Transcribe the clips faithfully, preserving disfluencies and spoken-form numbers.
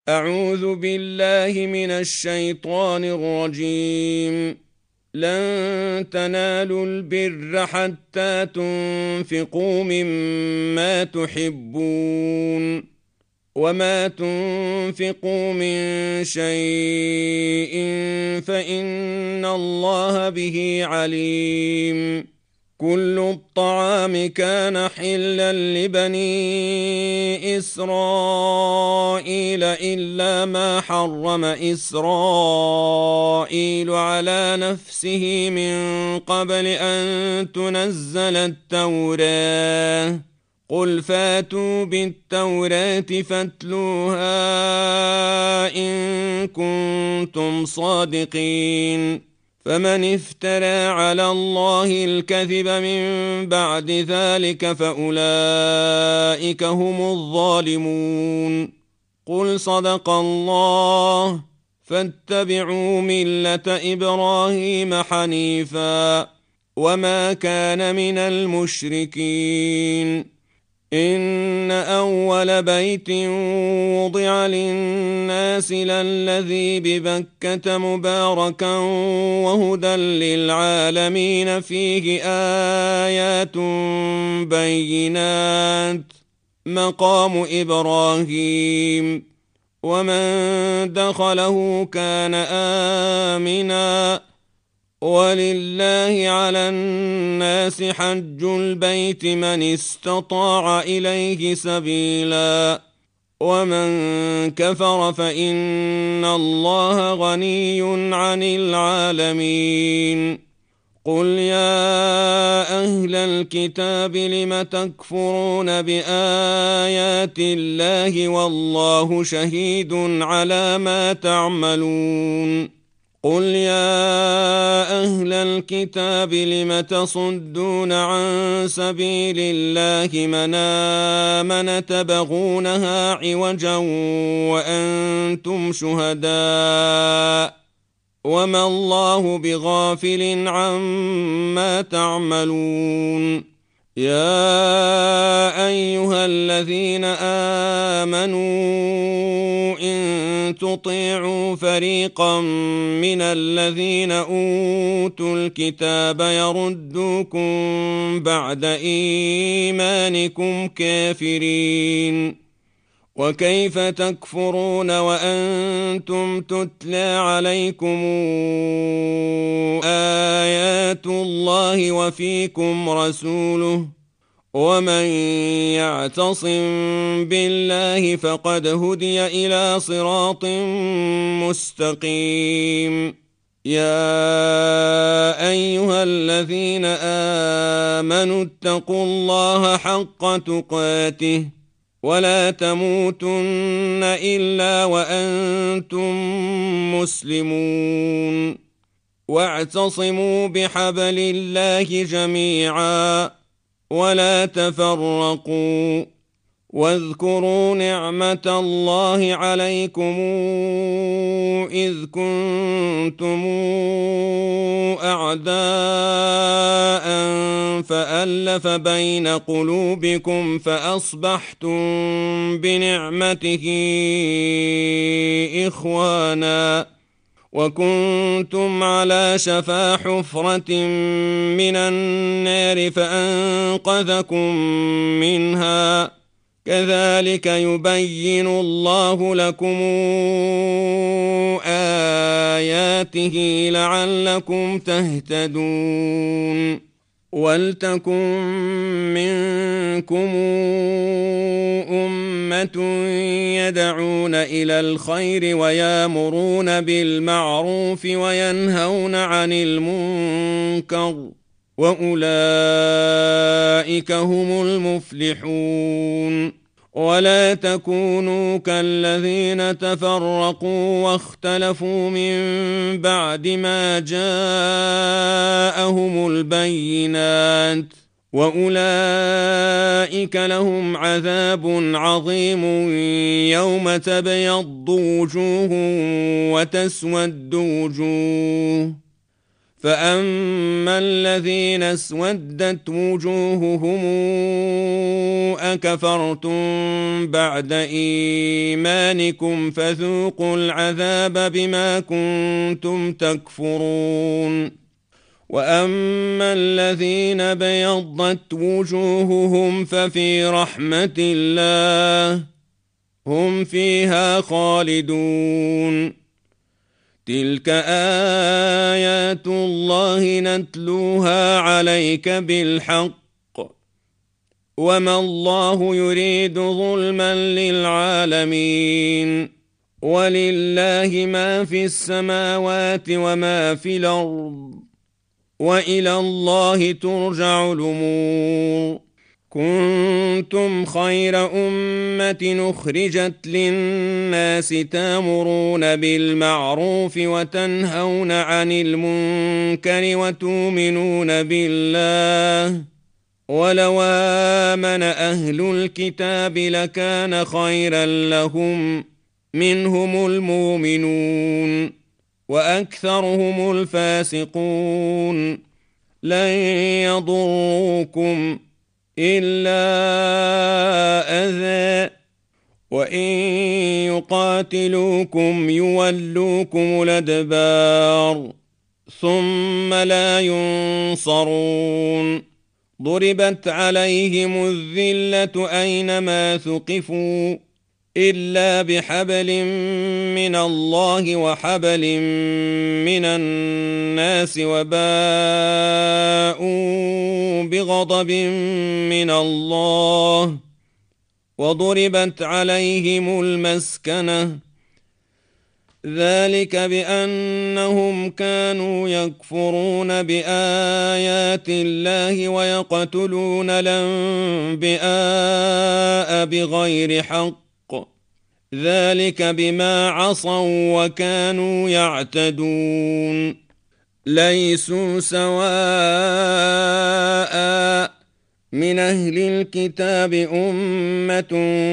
أعوذ بالله من الشيطان الرجيم. لن تنالوا البر حتى تنفقوا مما تحبون وما تنفقوا من شيء فإن الله به عليم. كل الطعام كان حلا لبني إسرائيل إلا ما حرم إسرائيل على نفسه من قبل أن تنزل التوراة. قل فاتوا بالتوراة فاتلوها إن كنتم صادقين. فمن افترى على الله الكذب من بعد ذلك فأولئك هم الظالمون. قل صدق الله فاتبعوا ملة إبراهيم حنيفا وما كان من المشركين. إن أول بيت وضع للناس للذي ببكة مباركا وهدى للعالمين فيه آيات بينات مقام إبراهيم ومن دخله كان آمنا ولله على الناس حج البيت من استطاع إليه سبيلا ومن كفر فإن الله غني عن العالمين. قل يا أهل الكتاب لم تكفرون بآيات الله والله شهيد على ما تعملون. قل يا أهل الكتاب لم تصدون عن سبيل الله من آمن تبغونها عوجا وأنتم شهداء وما الله بغافل عما تعملون. يا أيها الذين آمنوا إن تطيعوا فريقا من الذين أوتوا الكتاب يردوكم بعد إيمانكم كافرين. وكيف تكفرون وأنتم تتلى عليكم آيات الله وفيكم رسوله ومن يعتصم بالله فقد هدي إلى صراط مستقيم. يا أيها الذين آمنوا اتقوا الله حق تقاته ولا تموتن إلا وأنتم مسلمون. واعتصموا بحبل الله جميعا ولا تفرقوا. واذكروا نعمة الله عليكم إذ كنتم أعداء فألف بين قلوبكم فأصبحتم بنعمته إخوانا وكنتم على شفا حفرة من النار فأنقذكم منها. كذلك يبين الله لكم آياته لعلكم تهتدون. ولتكن منكم أمة يدعون إلى الخير ويامرون بالمعروف وينهون عن المنكر وأولئك هم المفلحون. ولا تكونوا كالذين تفرقوا واختلفوا من بعد ما جاءهم البينات وأولئك لهم عذاب عظيم يوم تبيض وجوه وتسود وجوه فأما الذين اسودت وجوههم أكفرتم بعد إيمانكم فذوقوا العذاب بما كنتم تكفرون وأما الذين بيضت وجوههم ففي رحمة الله هم فيها خالدون تلك آيات الله نتلوها عليك بالحق وما الله يريد ظلما للعالمين ولله ما في السماوات وما في الأرض وإلى الله ترجع الأمور كنتم خير أمة أخرجت للناس تأمرون بالمعروف وتنهون عن المنكر وتؤمنون بالله ولو آمن أهل الكتاب لكان خيرا لهم منهم المؤمنون وأكثرهم الفاسقون لن يضروكم إلا أذى وإن يقاتلوكم يولوكم الأدبار ثم لا ينصرون ضربت عليهم الذلة أينما ثقفوا إلا بحبل من الله وحبل من الناس وباءوا بغضب من الله وضربت عليهم المسكنة ذلك بأنهم كانوا يكفرون بآيات الله ويقتلون الأنبياء بغير حق ذلك بما عصوا وكانوا يعتدون ليسوا سواء من أهل الكتاب أمة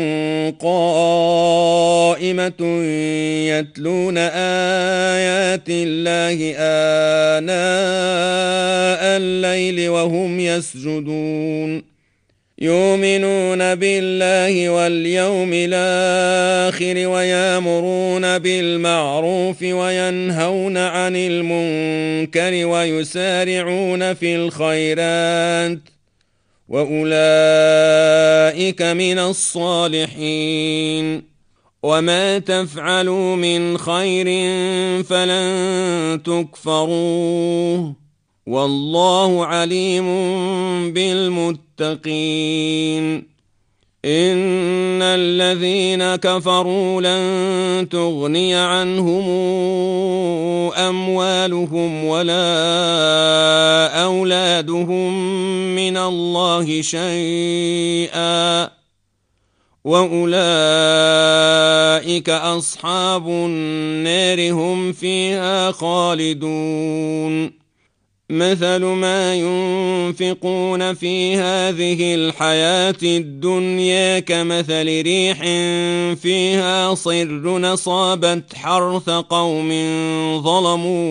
قائمة يتلون آيات الله آناء الليل وهم يسجدون يؤمنون بالله واليوم الآخر ويأمرون بالمعروف وينهون عن المنكر ويسارعون في الخيرات وأولئك من الصالحين وما تفعلوا من خير فلن تكفروه والله عليم بالمتقين إن الذين كفروا لن تغني عنهم أموالهم ولا أولادهم من الله شيئا وأولئك أصحاب النار هم فيها خالدون مثل ما ينفقون في هذه الحياة الدنيا كمثل ريح فيها صر أصابت حرث قوم ظلموا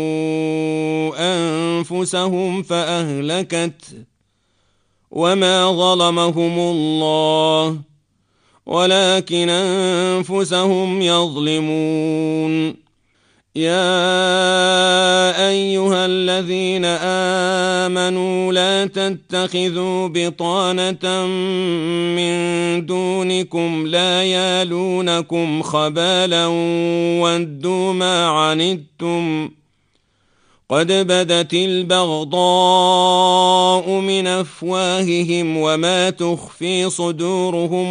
أنفسهم فأهلكت وما ظلمهم الله ولكن أنفسهم يظلمون يا أيها الذين آمنوا لا تتخذوا بطانة من دونكم لا يالونكم خبالا ودوا ما عنتم قد بدت البغضاء من أفواههم وما تخفي صدورهم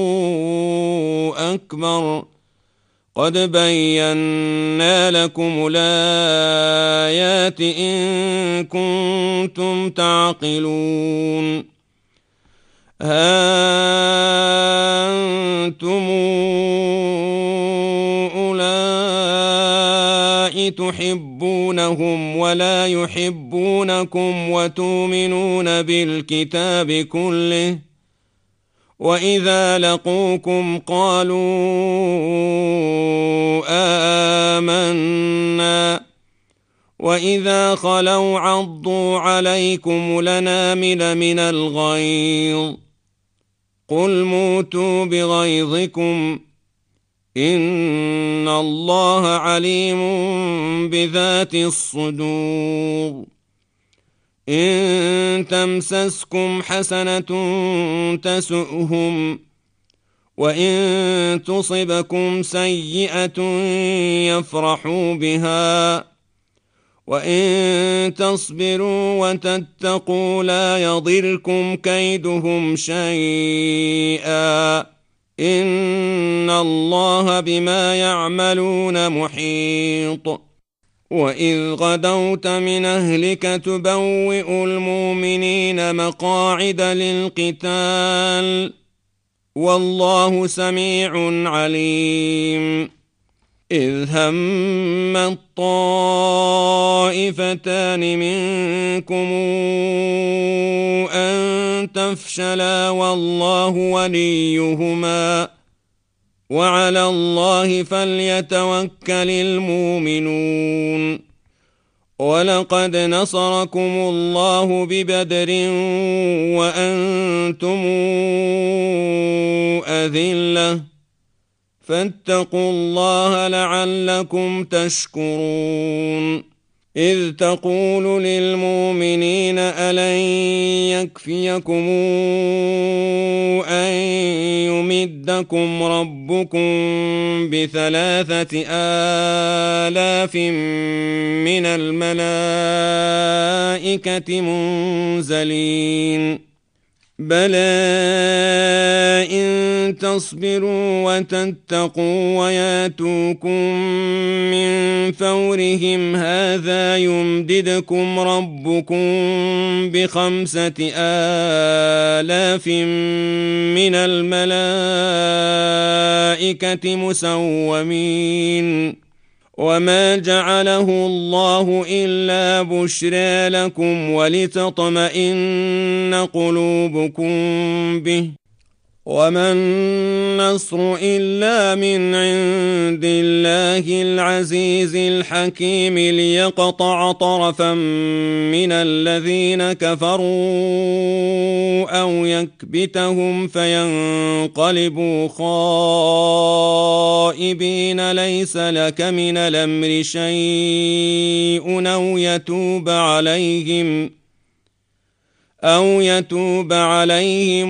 أكبر قد بينا لكم الآيات إن كنتم تعقلون ها أنتم أولئك تحبونهم ولا يحبونكم وتؤمنون بالكتاب كله وإذا لقوكم قالوا آمنا وإذا خلوا عضوا عليكم الأنامل من الغيظ قل موتوا بغيظكم إن الله عليم بذات الصدور إن تمسسكم حسنة تسؤهم وإن تصبكم سيئة يفرحوا بها وإن تصبروا وتتقوا لا يضركم كيدهم شيئا إن الله بما يعملون محيط وإذ غدوت من أهلك تبوئ المؤمنين مقاعد للقتال والله سميع عليم إذ هم الطائفتان منكم أن تفشلا والله وليهما وعلى الله فليتوكل المؤمنون ولقد نصركم الله ببدر وأنتم أذلة فاتقوا الله لعلكم تشكرون إذ تقول للمؤمنين ألن يكفيكم أن يمدكم ربكم بثلاثة آلاف من الملائكة منزلين بلى إن تصبروا وتتقوا وياتوكم من فورهم هذا يمددكم ربكم بخمسة آلاف من الملائكة مسومين وما جعله الله إلا بشرى لكم ولتطمئن قلوبكم به وما النصر إلا من عند الله العزيز الحكيم ليقطع طرفا من الذين كفروا أو يكبتهم فينقلبوا خائبين ليس لك من الأمر شيء أو يتوب عليهم أو يتوب عليهم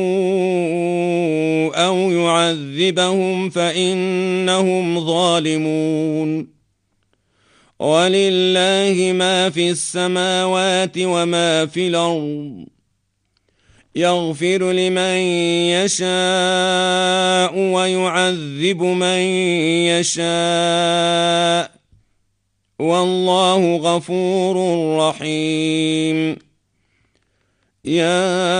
أو يعذبهم فإنهم ظالمون ولله ما في السماوات وما في الأرض يغفر لمن يشاء ويعذب من يشاء والله غفور رحيم يا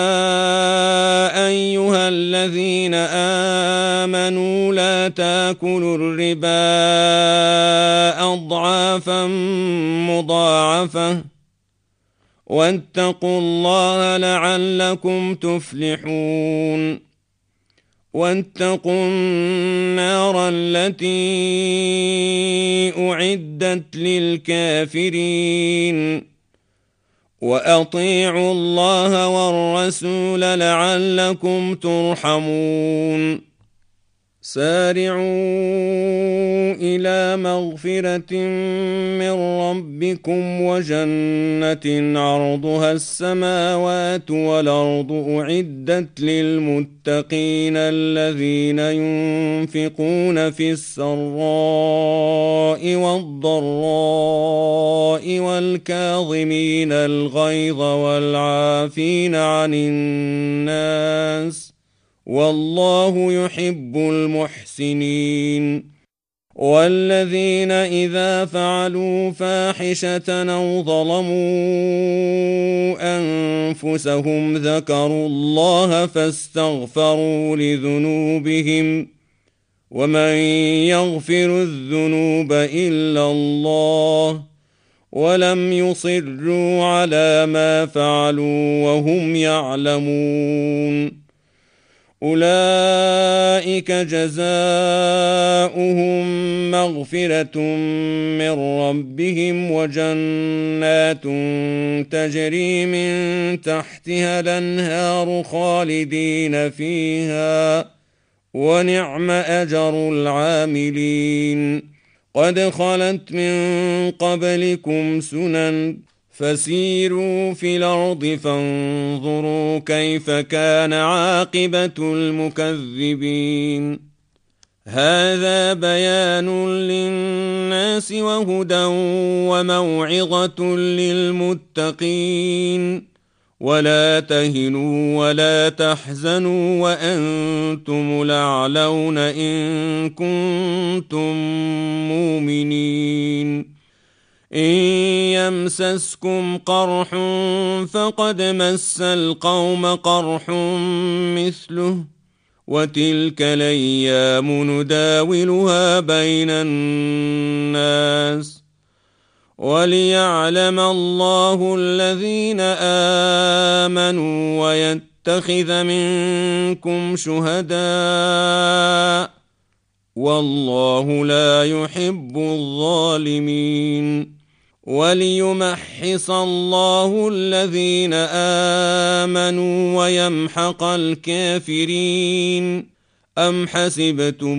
أيها الذين آمنوا لا تأكلوا الربا أضعافا مضاعفة واتقوا الله لعلكم تفلحون واتقوا النار التي أعدت للكافرين وأطيعوا الله والرسول لعلكم ترحمون سارعوا إلى مغفرة من ربكم وجنة عرضها السماوات والأرض أعدت للمتقين الذين ينفقون في السراء والضراء والكاظمين الغيظ والعافين عن الناس والله يحب المحسنين والذين إذا فعلوا فاحشة أو ظلموا أنفسهم ذكروا الله فاستغفروا لذنوبهم ومن يغفر الذنوب إلا الله ولم يصروا على ما فعلوا وهم يعلمون أولئك جزاؤهم مغفرة من ربهم وجنات تجري من تحتها الأنهار خالدين فيها ونعم أجر العاملين. قد خلت من قبلكم سنن فسيروا في الأرض فانظروا كيف كان عاقبة المكذبين. هذا بيان للناس وهدى وموعظة للمتقين. ولا تهنوا ولا تحزنوا وأنتم الأعلون إن كنتم مؤمنين. إن يمسسكم قرح فقد مس القوم قرح مثله وتلك الأيام نداولها بين الناس وليعلم الله الذين آمنوا ويتخذ منكم شهداء والله لا يحب الظالمين. وليمحص الله الذين آمنوا ويمحق الكافرين. أم حسبتم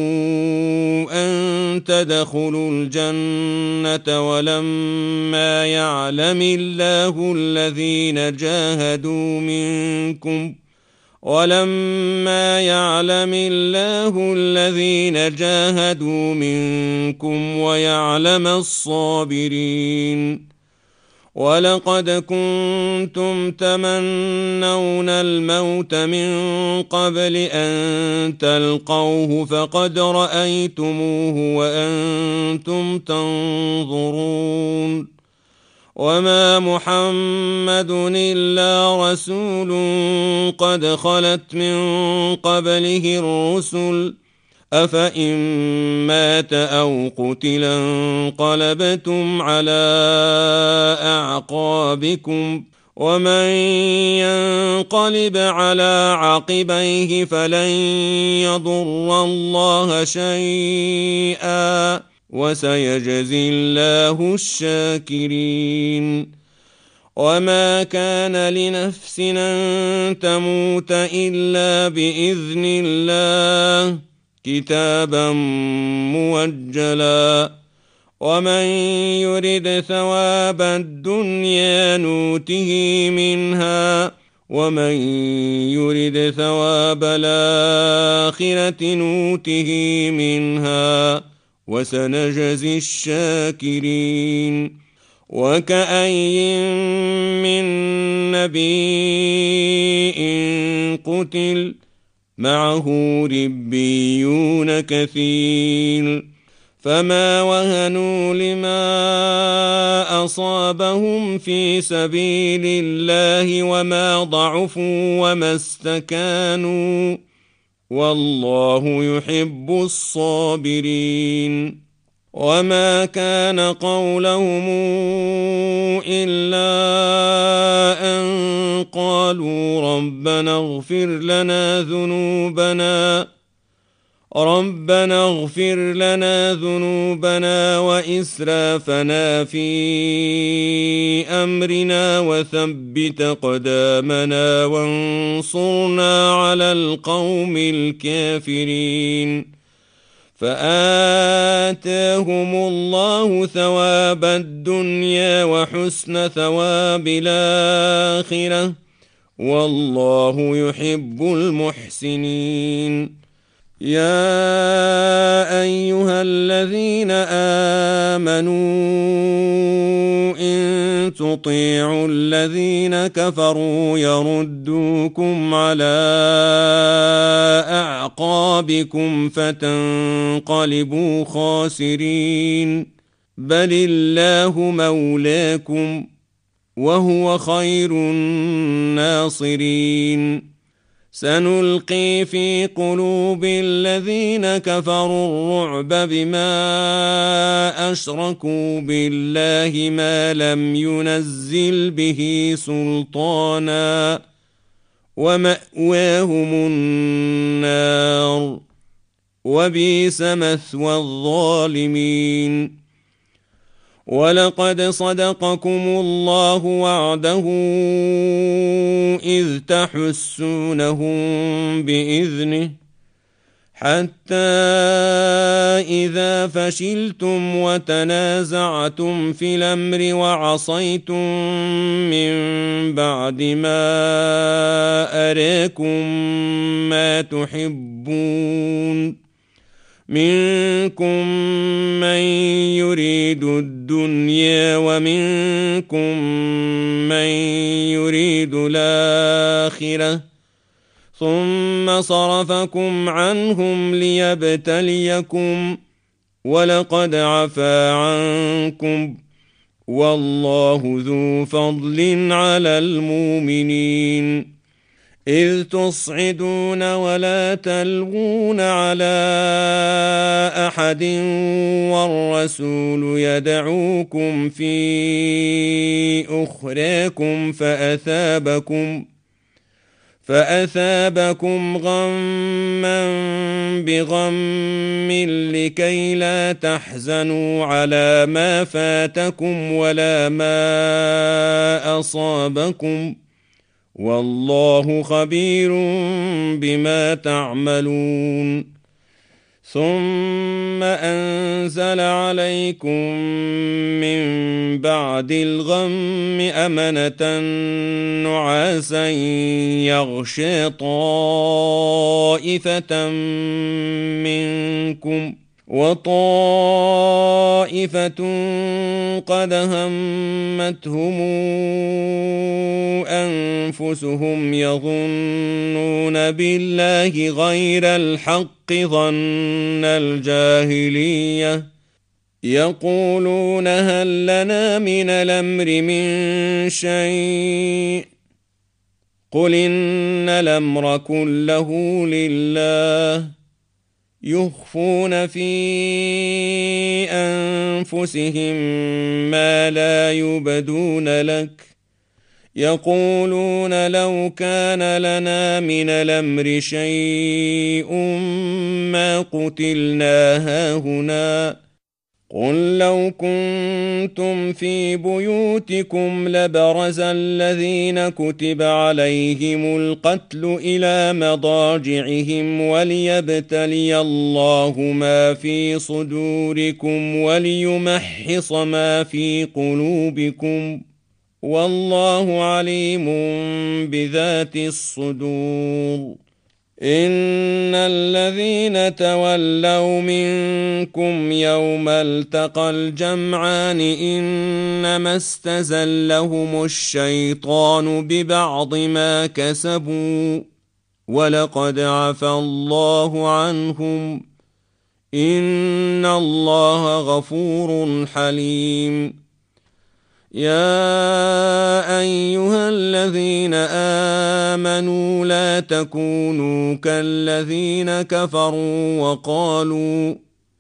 أن تدخلوا الجنة ولما يعلم الله الذين جاهدوا منكم ولما يعلم الله الذين جاهدوا منكم ويعلم الصابرين. ولقد كنتم تمنون الموت من قبل أن تلقوه فقد رأيتموه وأنتم تنظرون. وما محمد إلا رسول قد خلت من قبله الرسل أفإن مات أو قتلا انقلبتم على أعقابكم ومن ينقلب على عقبيه فلن يضر الله شيئا وسيجزي الله الشاكرين. وما كان لنفس أن تموت إلا بإذن الله كتابا موجلا. ومن يرد ثواب الدنيا نوته منها ومن يرد ثواب الآخرة نوته منها وسنجزي الشاكرين. وكأي من نبي قتل معه ربيون كثير فما وهنوا لما أصابهم في سبيل الله وما ضعفوا وما استكانوا والله يحب الصابرين. وما كان قولهم إلا أن قالوا ربنا اغفر لنا ذنوبنا ربنا اغفر لنا ذنوبنا وإسرافنا في أمرنا وثبت قدامنا وانصرنا على القوم الكافرين. فآتاهم الله ثواب الدنيا وحسن ثواب الآخرة والله يحب المحسنين. يا أيها الذين آمنوا إن تطيعوا الذين كفروا يردوكم على أعقابكم فتنقلبوا خاسرين بل الله مولاكم وهو خير الناصرين. سنلقي في قلوب الذين كفروا الرعب بما أشركوا بالله ما لم ينزل به سلطانا ومأواهم النار وبئس مثوى الظالمين. ولقد صدقكم الله وعده إذ تحسونهم بإذنه حتى إذا فشلتم وتنازعتم في الأمر وعصيتم من بعد ما أراكم ما تحبون منكم من يريد الدنيا ومنكم من يريد الآخرة ثم صرفكم عنهم ليبتليكم ولقد عفا عنكم والله ذو فضل على المؤمنين. إذ تصعدون ولا تلوون على أحد والرسول يدعوكم في أخراكم فأثابكم فأثابكم غما بغم لكي لا تحزنوا على ما فاتكم ولا ما أصابكم والله خبير بما تعملون. ثم أنزل عليكم من بعد الغم أمنة نعاسا يغشى طائفة منكم وطائفة قد همتهم أنفسهم يظنون بالله غير الحق ظن الجاهلية يقولون هل لنا من الأمر من شيء قل إن الأمر كله لله يخفون في أنفسهم ما لا يبدون لك يقولون لو كان لنا من الأمر شيء ما قتلنا هاهنا قل لو كنتم في بيوتكم لبرز الذين كتب عليهم القتل إلى مضاجعهم وليبتلي الله ما في صدوركم وليمحص ما في قلوبكم والله عليم بذات الصدور. إن الذين تولوا منكم يوم التقى الجمعان إنما استزلهم الشيطان ببعض ما كسبوا ولقد عفى الله عنهم إن الله غفور حليم. يا أيها الذين آمنوا لا تكونوا كالذين كفروا وقالوا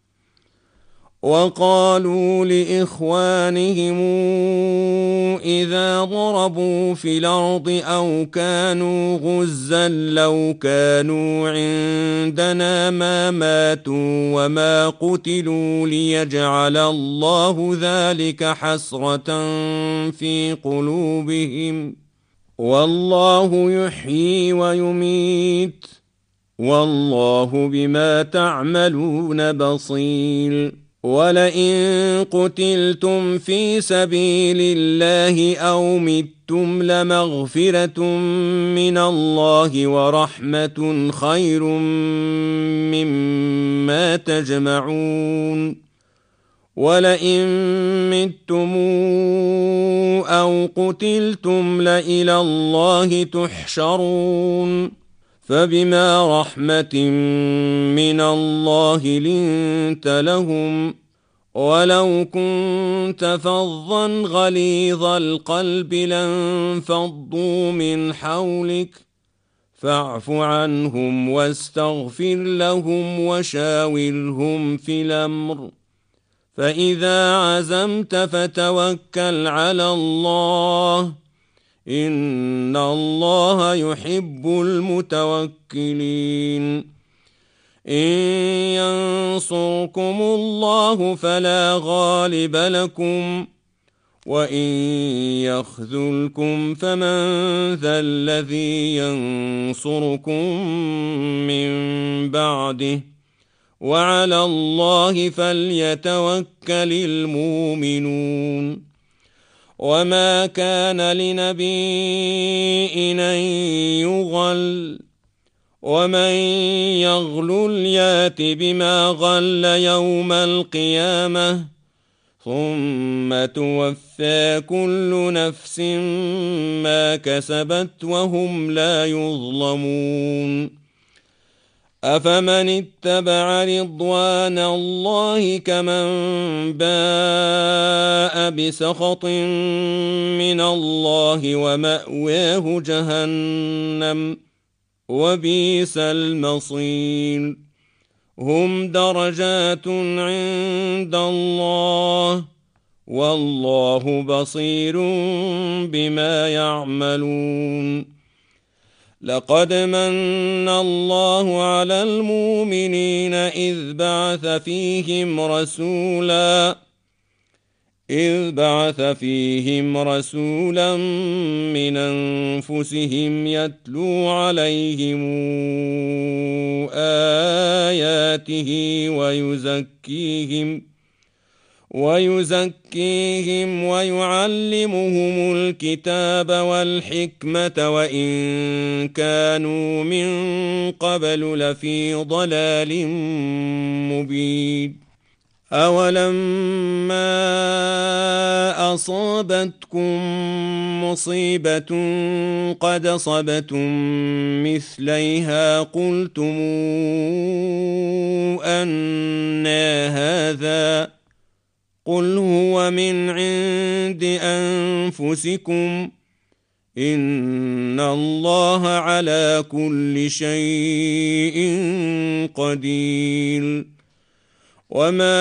وقالوا لإخوانهم إذا ضربوا في الأرض أو كانوا غزا لو كانوا عندنا ما ماتوا وما قتلوا ليجعل الله ذلك حسرة في قلوبهم والله يحيي ويميت والله بما تعملون بصير. ولئن قتلتم في سبيل الله أو متم لمغفرة من الله ورحمة خير مما تجمعون. ولئن متم أو قتلتم لإلى الله تحشرون. فبما رحمة من الله لنت لهم ولو كنت فظا غليظ القلب لانفضوا من حولك فاعف عنهم واستغفر لهم وشاورهم في الأمر فإذا عزمت فتوكل على الله إن الله يحب المتوكلين. إن ينصركم الله فلا غالب لكم وإن يخذلكم فمن ذا الذي ينصركم من بعده وعلى الله فليتوكل المؤمنون وما كان لنبي أن يغل ومن يغلل يات بما غل يوم القيامة ثم توفى كل نفس ما كسبت وهم لا يظلمون أفمن اتبع رضوان الله كمن باء بسخط من الله ومأواه جهنم وبئس المصير هم درجات عند الله والله بصير بما يعملون لقد من الله على المؤمنين إذ بعث فيهم رسولا إذ بعث فيهم رسولا من أنفسهم يتلو عليهم آياته ويزكيهم ويزكيهم ويعلمهم الكتاب والحكمة وإن كانوا من قبل لفي ضلال مبين أولما أصابتكم مصيبة قد أصبتم مثليها قلتم أنى هذا قل هو من عند أنفسكم إن الله على كل شيء قدير وما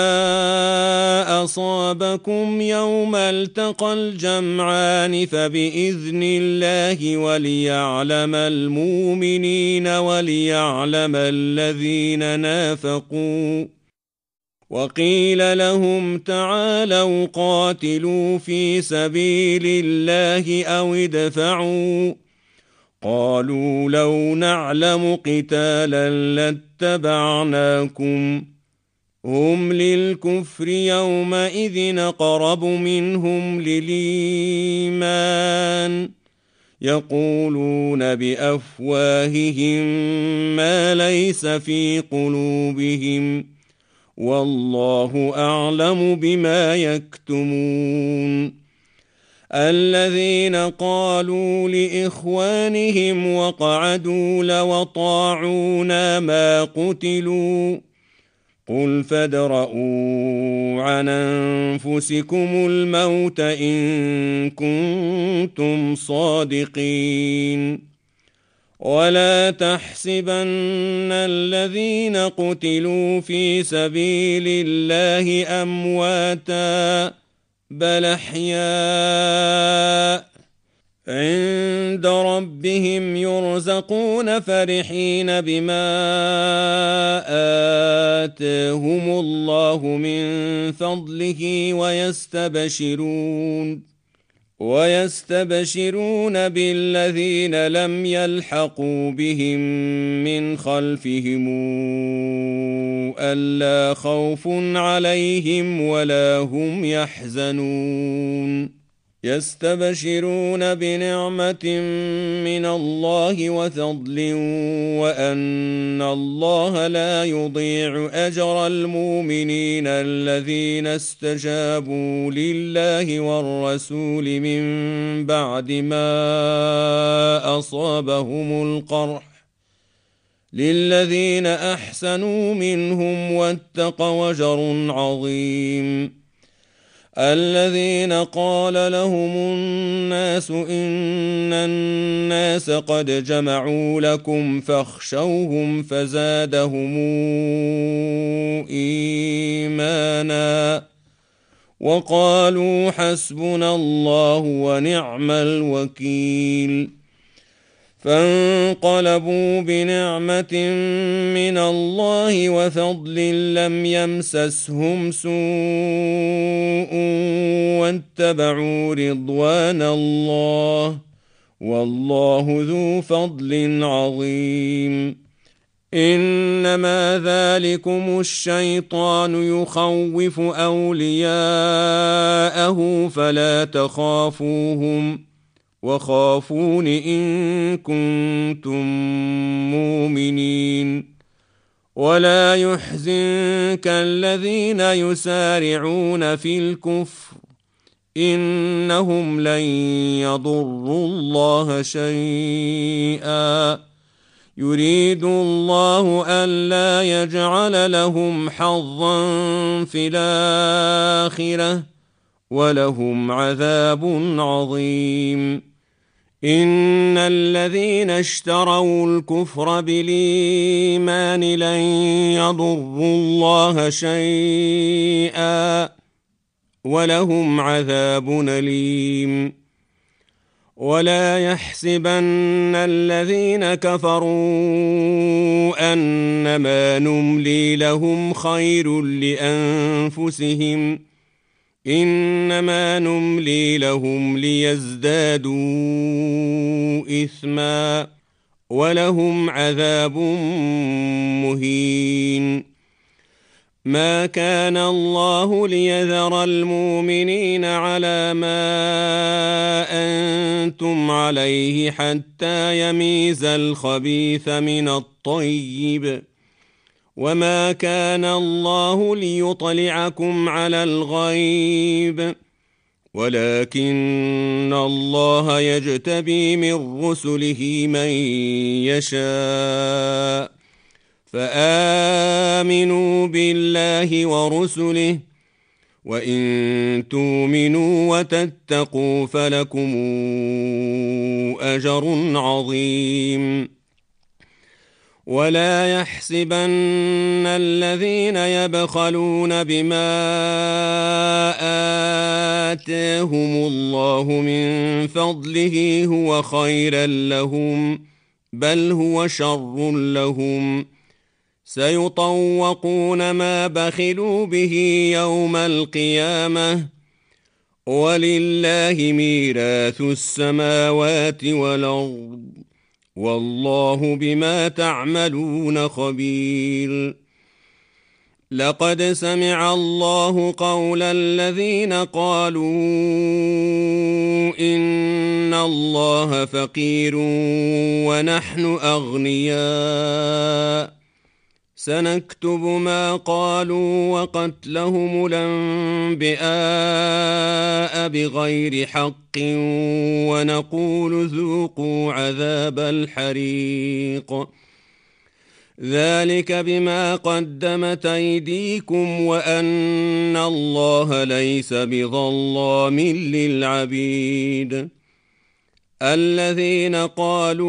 أصابكم يوم التقى الجمعان فبإذن الله وليعلم المؤمنين وليعلم الذين نافقوا وقيل لهم تعالوا قاتلوا في سبيل الله أو ادفعوا قالوا لو نعلم قتالا لاتبعناكم هم للكفر يومئذ أقرب منهم للإيمان يقولون بأفواههم ما ليس في قلوبهم والله أعلم بما يكتمون الذين قالوا لإخوانهم وقعدوا لو طاعونا ما قتلوا قل فادرءوا عن أنفسكم الموت إن كنتم صادقين ولا تحسبن الذين قتلوا في سبيل الله أمواتا بل أحياء عند ربهم يرزقون فرحين بما آتاهم الله من فضله ويستبشرون ويستبشرون بالذين لم يلحقوا بهم من خلفهم ألا خوف عليهم ولا هم يحزنون يستبشرون بنعمة من الله وفضل وأن الله لا يضيع أجر المؤمنين الذين استجابوا لله والرسول من بعد ما أصابهم القرح للذين أحسنوا منهم واتقوا أجر عظيم الذين قال لهم الناس إن الناس قد جمعوا لكم فاخشوهم فزادهم إيمانا وقالوا حسبنا الله ونعم الوكيل فانقلبوا بنعمة من الله وفضل لم يمسسهم سوء واتبعوا رضوان الله والله ذو فضل عظيم. إنما ذلكم الشيطان يخوف أولياءه فلا تخافوهم وخافون إن كنتم مؤمنين. ولا يحزنك الذين يسارعون في الكفر إنهم لن يضروا الله شيئا يريد الله ألا يجعل لهم حظا في الآخرة ولهم عذاب عظيم. إن الذين اشتروا الكفر بالإيمان لن يضروا الله شيئا ولهم عذاب أليم. ولا يحسبن الذين كفروا أنما نملي لهم خير لأنفسهم إنما نملي لهم ليزدادوا إثما ولهم عذاب مهين. ما كان الله ليذر المؤمنين على ما أنتم عليه حتى يميز الخبيث من الطيب وما كان الله ليطلعكم على الغيب ولكن الله يجتبي من رسله من يشاء فآمنوا بالله ورسله وإن تؤمنوا وتتقوا فلكم أجر عظيم. ولا يحسبن الذين يبخلون بما آتاهم الله من فضله هو خيرا لهم بل هو شر لهم سيطوقون ما بخلوا به يوم القيامة ولله ميراث السماوات والأرض والله بما تعملون خبير. لقد سمع الله قول الذين قالوا إن الله فقير ونحن أغنياء سنكتب ما قالوا وقتلهم الأنبياء بغير حق ونقول ذوقوا عذاب الحريق ذلك بما قدمت أيديكم وأن الله ليس بظلام للعبيد. الذين قالوا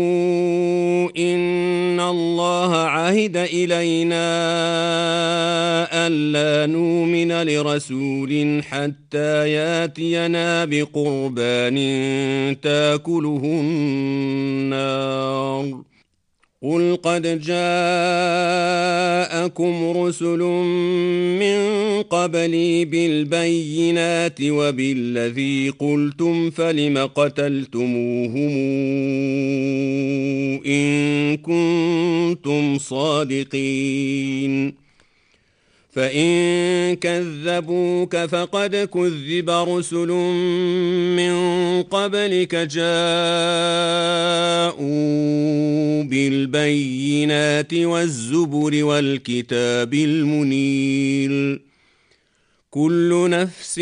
إن الله عهد إلينا ألا نؤمن لرسول حتى ياتينا بقربان تاكله النار قل قد جاءكم رسل من قبلي بالبينات وبالذي قلتم فلم قتلتموهم إن كنتم صادقين فإن كذبوك فقد كذب رسل من قبلك جاءوا بالبينات والزبر والكتاب المنير كل نفس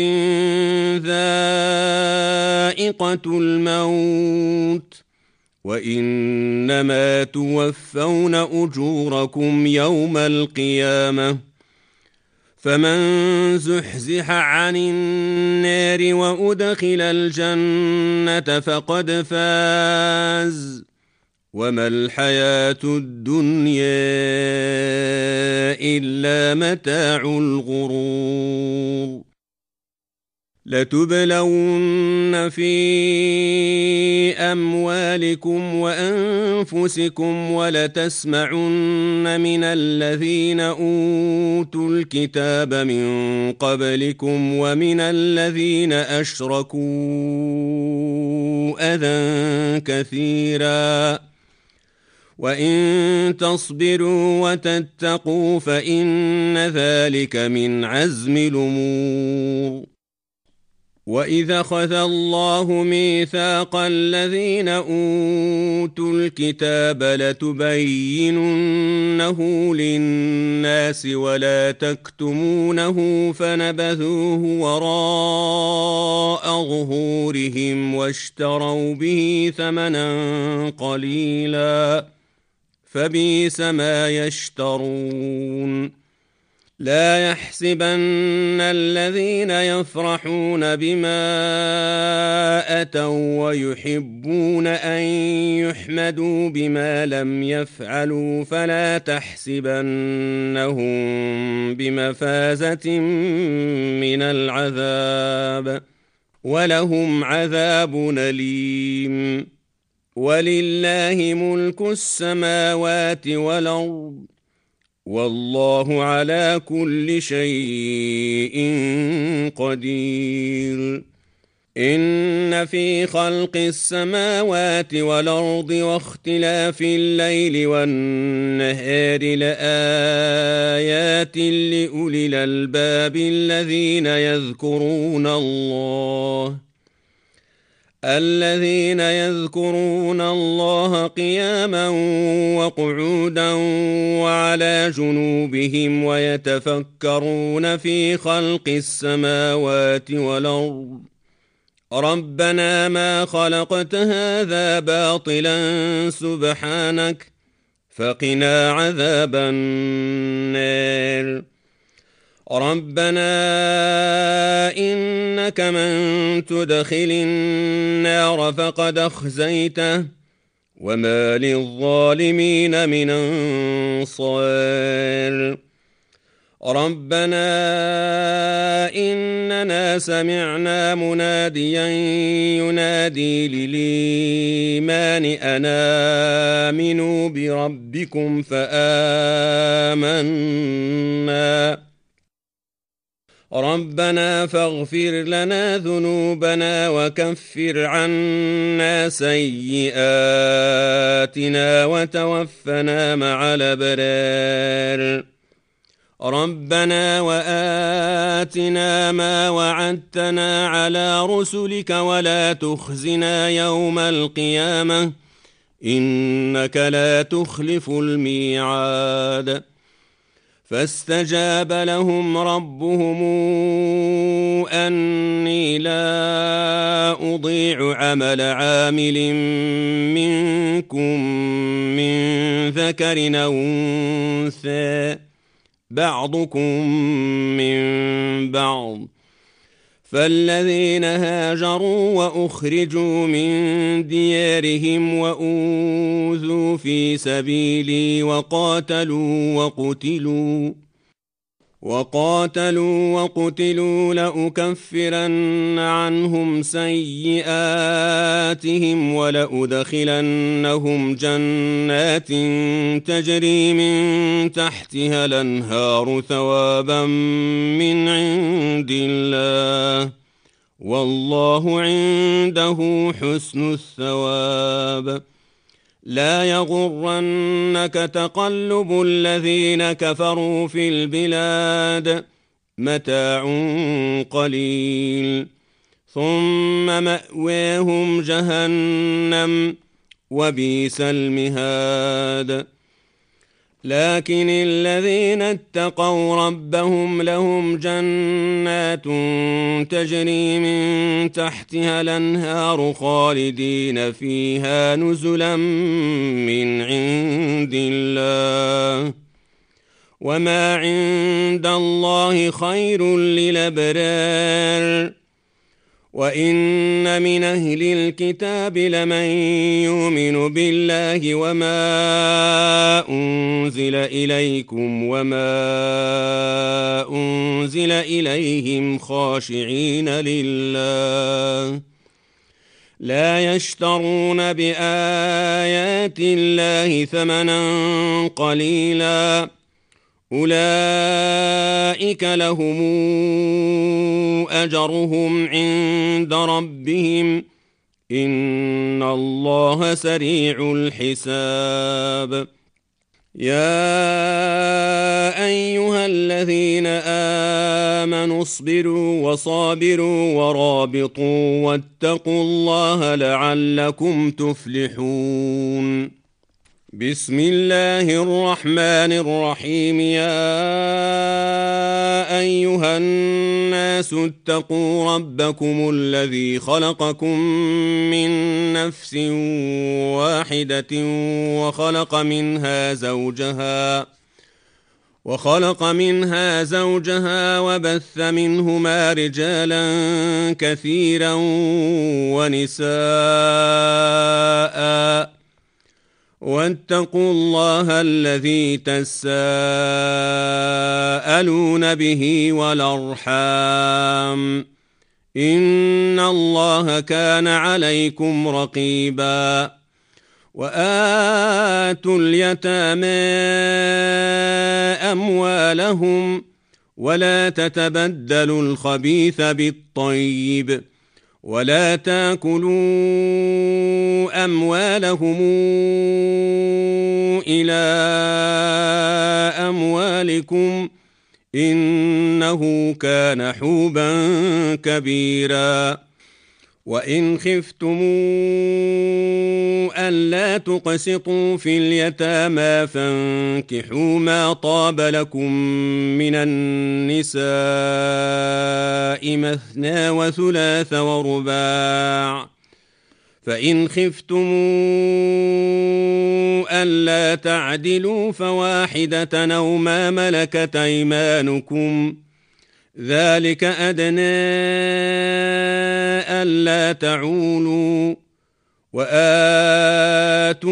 ذائقة الموت وإنما توفون أجوركم يوم القيامة فمن زحزح عن النار وأدخل الجنة فقد فاز وما الحياة الدنيا إلا متاع الغرور. لتبلون في أموالكم وأنفسكم ولتسمعن من الذين أوتوا الكتاب من قبلكم ومن الذين أشركوا أذى كثيرا وإن تصبروا وتتقوا فإن ذلك من عزم الأمور. وإذا أخذ الله ميثاق الذين أوتوا الكتاب لتبيننه للناس ولا تكتمونه فنبذوه وراء ظهورهم واشتروا به ثمنا قليلا فبئس ما يشترون. لا يحسبن الذين يفرحون بما أتوا ويحبون أن يحمدوا بما لم يفعلوا فلا تحسبنهم بمفازة من العذاب ولهم عذاب أليم. ولله ملك السماوات والأرض والله على كل شيء قدير. إن في خلق السماوات والأرض واختلاف الليل والنهار لآيات لأولي الألباب الذين يذكرون الله الذين يذكرون الله قياما وقعودا وعلى جنوبهم ويتفكرون في خلق السماوات والأرض ربنا ما خلقت هذا باطلا سبحانك فقنا عذاب النار. ربنا إنك من تدخل النار فقد أخزيته وما للظالمين من أنصار. ربنا إننا سمعنا مناديا ينادي للإيمان أن آمنوا بربكم فآمنا ربنا فاغفر لنا ذنوبنا وكفر عنا سيئاتنا وتوفنا مع الأبرار. ربنا وآتنا ما وعدتنا على رسلك ولا تخزنا يوم القيامة إنك لا تخلف الميعاد. فاستجاب لهم ربهم أني لا أضيع عمل عامل منكم من ذكر أو أنثى بعضكم من بعض فالذين هاجروا وأخرجوا من ديارهم وأوذوا في سبيلي وقاتلوا وقتلوا وقاتلوا وقتلوا لأكفرن عنهم سيئاتهم ولأدخلنهم جنات تجري من تحتها الأنهار ثوابا من عند الله والله عنده حسن الثواب. لا يغرنك تقلب الذين كفروا في البلاد متاع قليل ثم مأواهم جهنم وبئس المهاد. لكن الذين اتقوا ربهم لهم جنات تجري من تحتها الأنهار خالدين فيها نزلا من عند الله وما عند الله خير للأبرار. وإن من أهل الكتاب لمن يؤمن بالله وما أنزل إليكم وما أنزل إليهم خاشعين لله لا يشترون بآيات الله ثمنا قليلا أولئك لهم أجرهم عند ربهم إن الله سريع الحساب يا أيها الذين آمنوا اصبروا وصابروا ورابطوا واتقوا الله لعلكم تفلحون بسم الله الرحمن الرحيم يا أيها الناس اتقوا ربكم الذي خلقكم من نفس واحدة وخلق منها زوجها وخلق منها زوجها وبث منهما رجالا كثيرا ونساء واتقوا الله الذي تساءلون به والأرحام إن الله كان عليكم رقيبا وآتوا اليتامى أموالهم ولا تتبدلوا الخبيث بالطيب ولا تاكلوا أموالهم إلى أموالكم إنه كان حوبا كبيرا وإن خفتم ألا تقسطوا في اليتامى فانكحوا ما طاب لكم من النساء مثنى وثلاث ورباع فإن خفتم ألا تعدلوا فواحدة أو ما ملكت أيمانكم ذلك أدنى ألا تعولوا وآتوا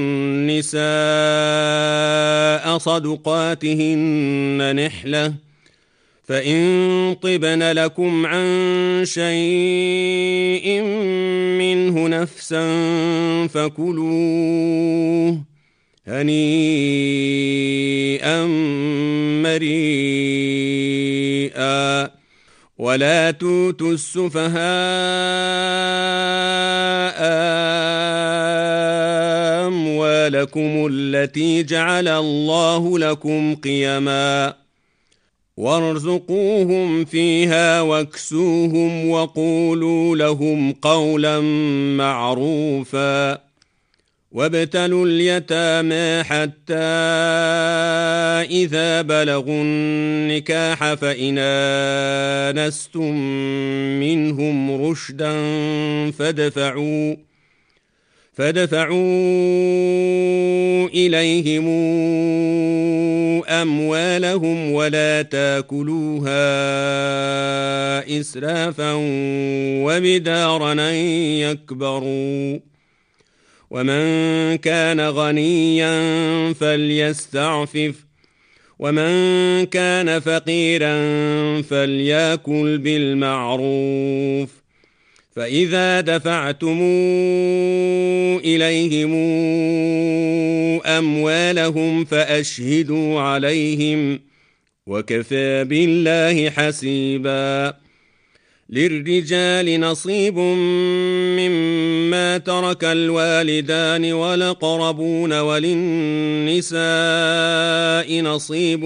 النساء صدقاتهن نحلة فإن طبن لكم عن شيء منه نفسا فكلوه هنيئا مريئا ولا توتوا السفهاء أموالكم التي جعل الله لكم قيما وارزقوهم فيها واكسوهم وقولوا لهم قولا معروفا وابتلوا اليتامى حتى إذا بلغوا النكاح فإن آنستم منهم رشدا فادفعوا فادفعوا إليهم أموالهم ولا تاكلوها إسرافا وبدارا أن يكبروا ومن كان غنيا فليستعفف ومن كان فقيرا فليأكل بالمعروف فإذا دفعتم إليهم أموالهم فأشهدوا عليهم وكفى بالله حسيبا للرجال نصيب مما ترك الوالدان والأقربون وللنساء نصيب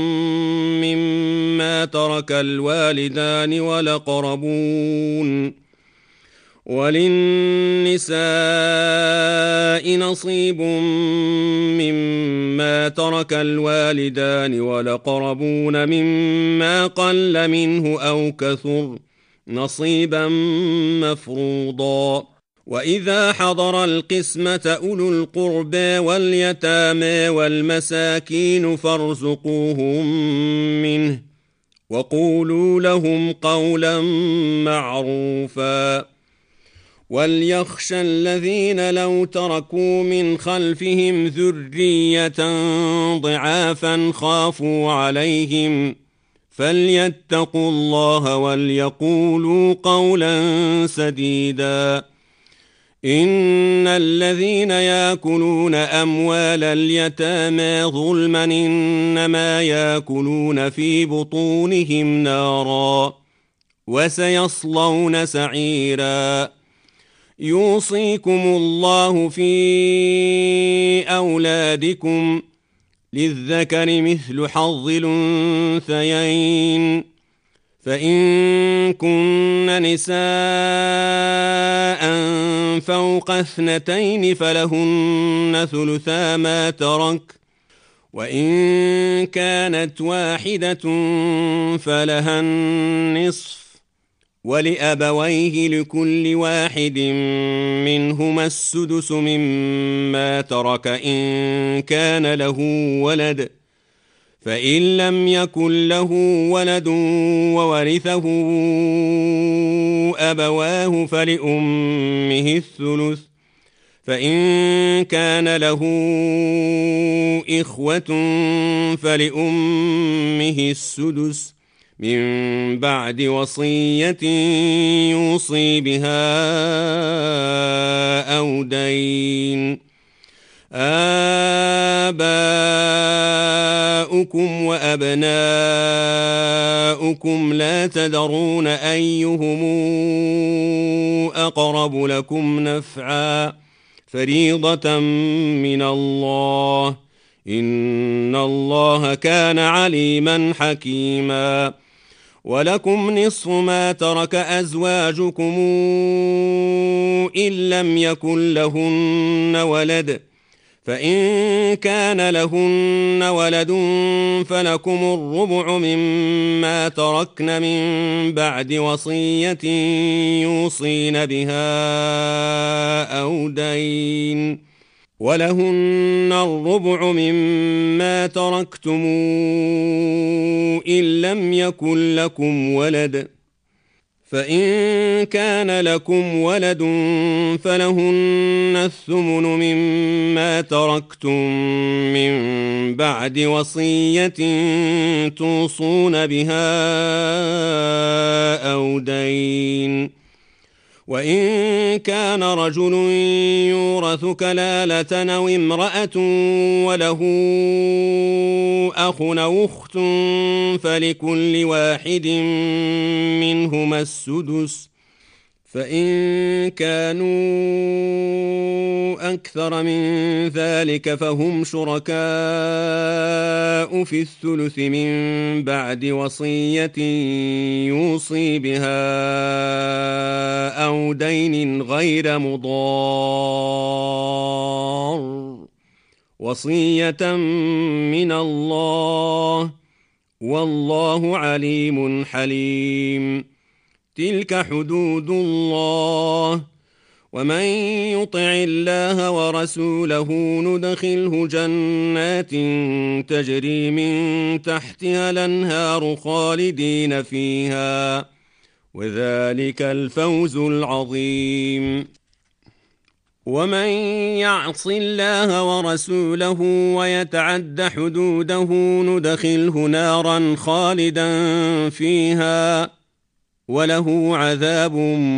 مما ترك الوالدان والأقربون وللنساء نصيب مما ترك الوالدان والأقربون مما قل منه أو كثر نصيبا مفروضا وإذا حضر القسمة أولو القربى واليتامى والمساكين فارزقوهم منه وقولوا لهم قولا معروفا وليخشى الذين لو تركوا من خلفهم ذرية ضعافا خافوا عليهم فليتقوا الله وليقولوا قولا سديدا. إن الذين يأكلون أموال اليتامى ظلما إنما يأكلون في بطونهم نارا وسيصلون سعيرا. يوصيكم الله في أولادكم للذكر مثل حظ الأنثيين، فإن كن نساء فوق اثنتين فلهن ثلثا ما ترك، وإن كانت واحدة فلها النصف، ولأبويه لكل واحد منهما السدس مما ترك إن كان له ولد، فإن لم يكن له ولد وورثه أبواه فلأمه الثلث، فإن كان له إخوة فلأمه السدس من بعد وصية يوصي بها أو دين. آباؤكم وأبناؤكم لا تدرون أيهم أقرب لكم نفعا فريضة من الله، إن الله كان عليما حكيما. ولكم نصف ما ترك أزواجكم إن لم يكن لهن ولد، فإن كان لهن ولد فلكم الربع مما تركن من بعد وصية يوصين بها أو دين، ولهن الربع مما تركتم إن لم يكن لكم ولد، فإن كان لكم ولد فلهن الثمن مما تركتم من بعد وصية توصون بها أو دين. وإن كان رجل يورث كلالة أو امرأة وله أخ أو أخت فلكل واحد منهما السدس، فإن كانوا أكثر من ذلك فهم شركاء في الثلث من بعد وصية يوصي بها أو دين غير مضار، وصية من الله، والله عليم حليم. تلك حدود الله، ومن يطع الله ورسوله ندخله جنات تجري من تحتها الأنهار خالدين فيها، وذلك الفوز العظيم. ومن يعص الله ورسوله ويتعد حدوده ندخله نارا خالدا فيها وله عذاب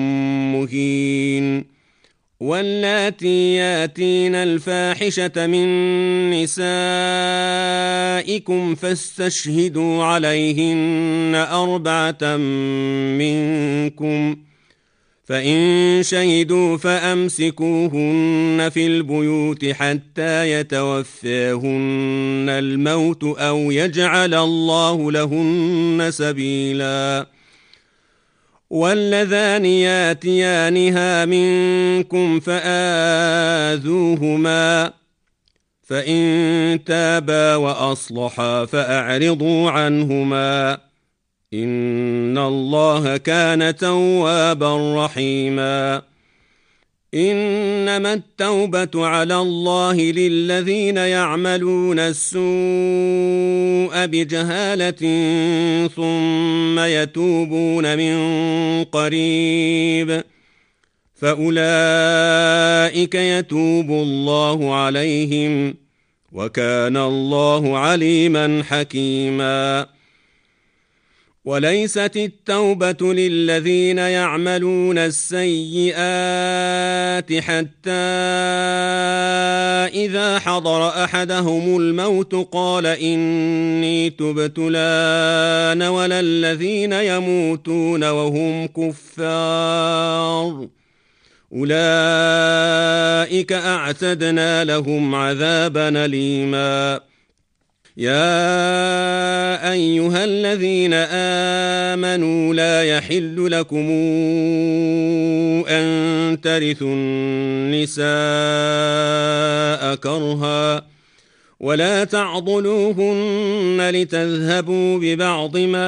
مهين. واللاتي ياتين الفاحشة من نسائكم فاستشهدوا عليهن أربعة منكم، فإن شهدوا فأمسكوهن في البيوت حتى يتوفاهن الموت أو يجعل الله لهن سبيلا. واللذان ياتيانها منكم فآذوهما، فإن تابا وأصلحا فأعرضوا عنهما، إن الله كان توابا رحيما. إنما التوبة على الله للذين يعملون السوء بجهالة ثم يتوبون من قريب فأولئك يتوب الله عليهم، وكان الله عليما حكيما. وليست التوبة للذين يعملون السيئات حتى إذا حضر أحدهم الموت قال إني تبت الآن ولا الذين يموتون وهم كفار أولئك أعتدنا لهم عذابا أليما. يا أيها الذين آمنوا لا يحل لكم أن ترثوا النساء كرها ولا تعضلوهن لتذهبوا ببعض ما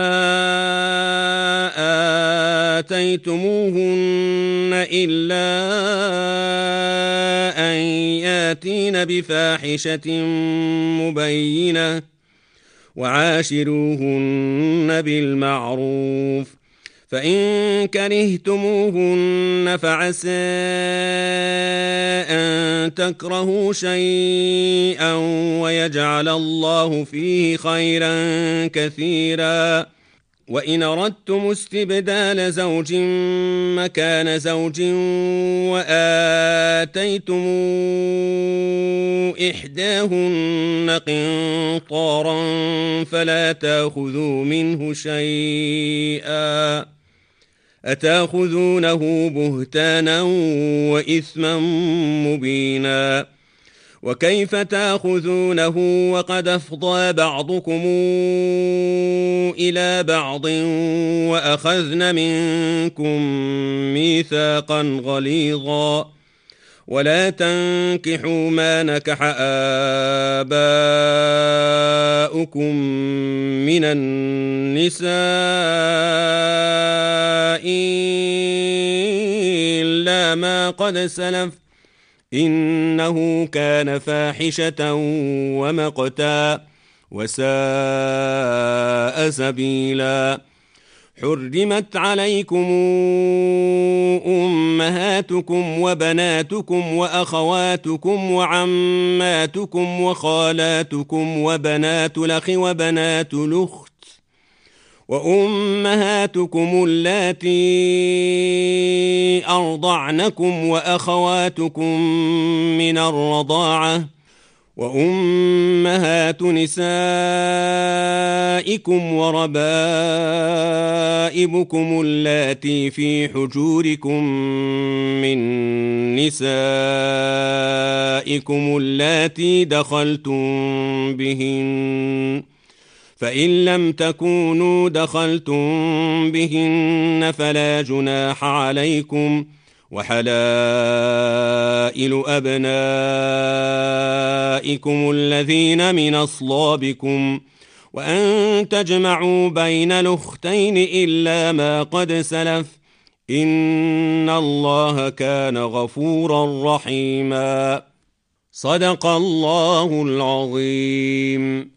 آتيتموهن إلا أن ياتين بفاحشة مبينة وعاشروهن بالمعروف فإن كرهتموهن فعسى أن تكرهوا شيئا ويجعل الله فيه خيرا كثيرا. وإن أردتم استبدال زوج مكان زوج وآتيتم إحداهن قنطارا فلا تأخذوا منه شيئا أتأخذونه بهتانا وإثما مبينا. وكيف تأخذونه وقد أفضى بعضكم إلى بعض وأخذن منكم ميثاقا غليظا ولا تنكحوا ما نكح آباؤكم من النساء إلا ما قد سلف إنه كان فاحشة ومقتا وساء سبيلا. حرمت عليكم أمهاتكم وبناتكم وأخواتكم وعماتكم وخالاتكم وبنات الأخ وبنات الأخت وأمهاتكم اللاتي أرضعنكم وأخواتكم من الرضاعة وأمهات نسائكم وربائبكم اللاتي في حجوركم من نسائكم اللاتي دخلتم بهن فإن لم تكونوا دخلتم بهن فلا جناح عليكم وحلائل أبنائكم الذين من أصلابكم وأن تجمعوا بين الأختين إلا ما قد سلف إن الله كان غفورا رحيما. صدق الله العظيم.